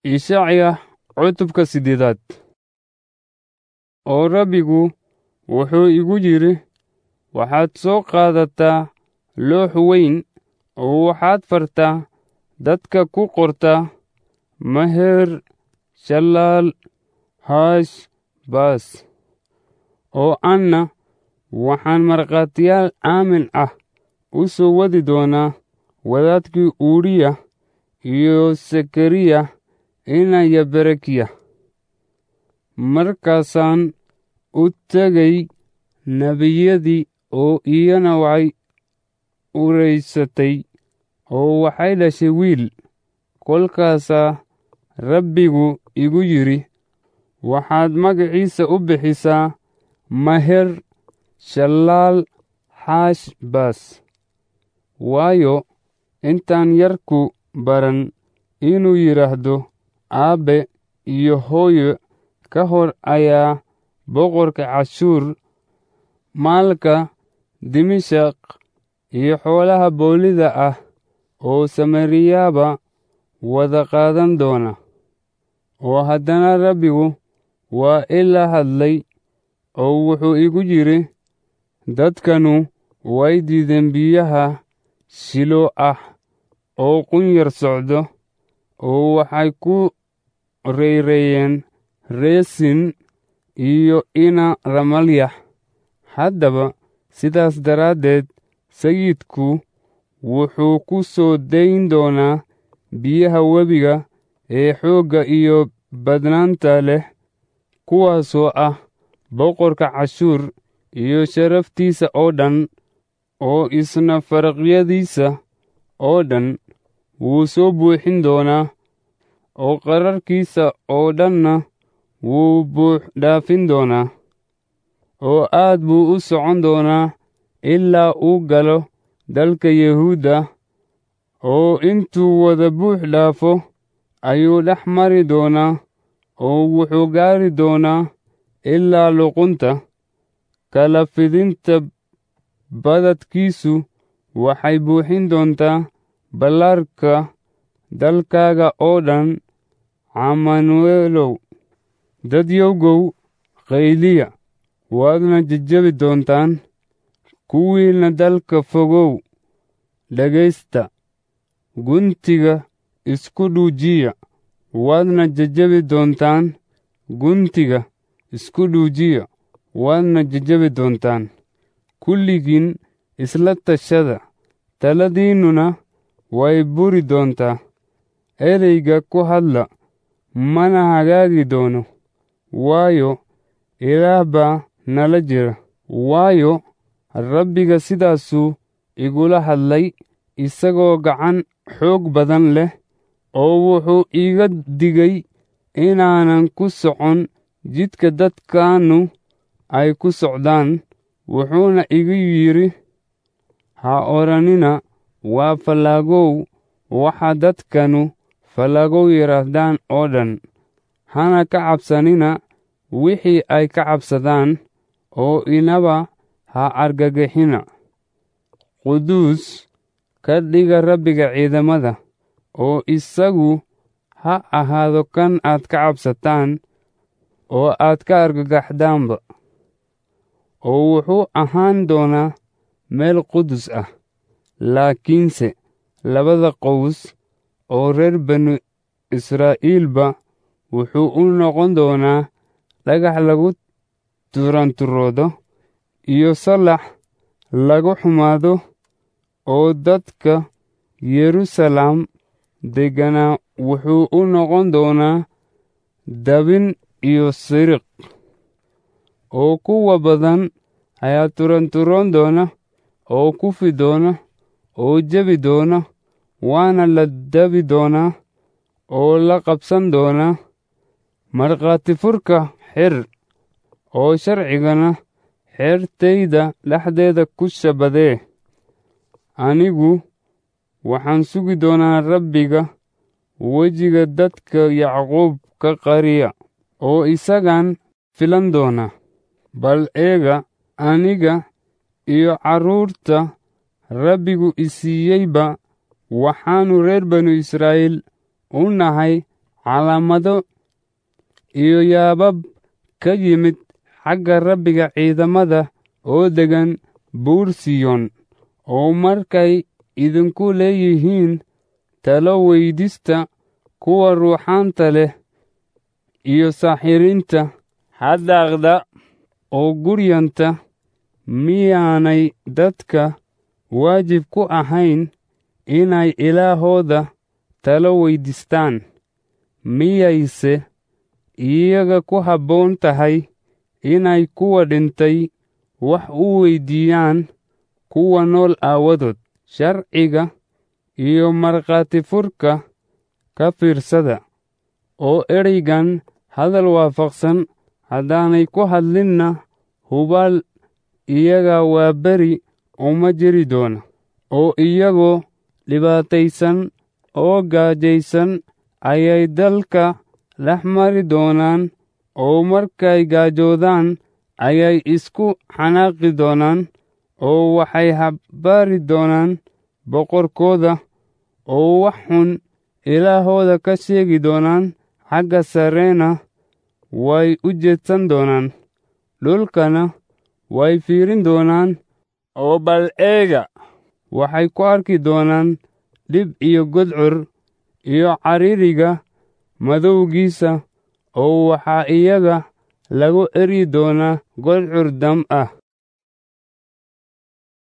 Ishacya cutubka 8. oo Rabbigu wuxuu igu yidhi, waxaad soo qaadataa loox weyn oo waxaad fartaa dadka ku qorta Maher Shalal Hash Baz, oo anna waxaan markhaatiyaal aamin ah u soo wadi doonaa wadaadkii Uuriya iyo Sakariya inaya Berekiya. Markaasaan u tegay nebiyadii oo iyana way uuraysatay oo waxay dhashay wiil. Kolkaasaa Rabbigu igu yidhi, waxaad magaciisa u bixisaa Maher Shalal Hash Baz, waayo intaan yarku baran inuu yidhaahdo aabbe iyo hooyo ka hor ayaa boqorka Cashuur maalka Dimashaq iyo xoolaha boolida ah oo Samariyaba wada qaadan doona. oo haddana Rabbigu waa ila hadlay oo wuxuu igu yidhi, dadkanu way diideen biyaha Shilo ah oo qunyar socdo, oo waxay ku reereeyeen Resin iyo Ina Ramalyax. Haddaba sidaas daraaddeed sayidku wuxuu ku soo dayn doonaa biyaha webiga ee xoogga iyo badnaanta leh, kuwaasoo ah boqorka Cashuur iyo sharaftiisa oo dhan, oo isna faraqyadiisa oo dhan wuu soo buuxin doonaa, oo qararkiisa oo dhanna wuu buux dhaafin doonaa, oo aad buu u socon doonaa ilaa uu galo dalka Yahuuda, oo intuu wada buux dhaafo ayuu dhex mari doonaa, oo wuxuu gaari doonaa ilaa luqunta. Kala fidinta badadkiisu waxay buuxin doontaa ballaarka dalkaaga oo dhan. Camanuelow, dadyowgow qayliya, waadna jejebi doontaan. Kuwiinna dalka fogow, dhegaysta. Guntiga isku dhuujiya, waadna jejebi doontaan. Guntiga isku dhuujiya, waadna jejebi doontaan. Kulligiin isla tashada, taladiinnuna way buri doontaa. Ereyga ku hadla mana hagaagi doono, waayo Ilaah baa nala jira. Waayo Rabbiga sidaasuu igula hadlay, isagoo gacan xoog badan leh, oo wuxuu iga digay inaanan ku socon jidka dadkaannu ay ku socdaan. Wuxuuna igu yidhi, ha odhanina waa fallaagow waxa dadkanu fallaagow yidhaahdaan oo dhan. Hana ka cabsanina wixii ay ka cabsadaan, oo inaba ha argagixina. Quduus ka dhiga Rabbiga ciidamada, oo isagu ha ahaado kan aad ka cabsataan oo aad ka argagaxdaanba. oo wuxuu ahaan doonaa meel qudus ah. Laakiinse labada qows oo reer banu Israa'iilba wuxuu u noqon doonaa dhagax lagu turanturoodo iyo salax lagu xumaado, oo dadka Yeruusaalem degganaa wuxuu u noqon doonaa dabin iyo siriq. oo kuwa badan ayaa turanturoon doona, oo kufi doona, oo jebi doona, waana la dabi doonaa, oo la qabsan doonaa. Markhaati furka xir, oo sharcigana xeertayda dhexdeeda ku shabadee. Anigu waxaan sugi doonaa Rabbiga, wejiga dadka Yacquub ka qariya, oo isagaan filan doona. Bal eega, aniga iyo carruurta Rabbigu i siiyeyba waxaannu reer banu Israa'iil u nahay calaamado iyo yaabab ka yimid xagga Rabbiga ciidamada oo degan buur Siyoon, oo markay idinku leeyihiin talo weydista kuwa ruuxaanta leh iyo saaxiriinta xadaaqda oo guryanta, miyaanay dadka waajib ku ahayn inay Ilaahooda talo weydistaan? Miyayse iyaga ku habboon tahay inay kuwa dhintay wax u weydiiyaan kuwa nool aawadood? Sharciga iyo markhaati furka ka fiirsada, oo ereygan hadal waafaqsan haddaanay ku hadlinna, hubaal iyaga waa beri uma jiri doona, oo iyagoo dhibaataysan oo gaajaysan ayay dalka dhex mari doonaan, oo markay gaajoodaan ayay isku xanaaqi doonaan, oo waxay habbaari doonaan boqorkooda, oo wax xun Ilaahooda ka sheegi doonaan, xagga sarena way u jeedsan doonaan, dhulkana way fiirin doonaan, oo bal eega, waxay ku arki doonaan dhib iyo gudcur iyo cariiriga madowgiisa, oo waxaa iyaga lagu eri doonaa gudcur dam ah.